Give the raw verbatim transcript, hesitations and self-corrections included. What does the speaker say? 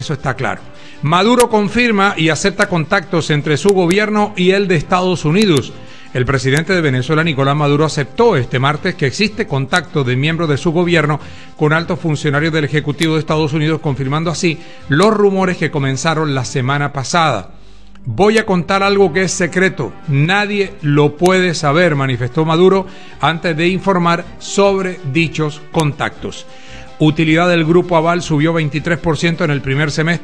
eso está claro. Maduro confirma y acepta contactos entre su gobierno y el de Estados Unidos. El presidente de Venezuela, Nicolás Maduro, aceptó este martes que existe contacto de miembros de su gobierno con altos funcionarios del Ejecutivo de Estados Unidos, confirmando así los rumores que comenzaron la semana pasada. Voy a contar algo que es secreto, nadie lo puede saber, manifestó Maduro antes de informar sobre dichos contactos. Utilidad del Grupo Aval subió veintitrés por ciento en el primer semestre.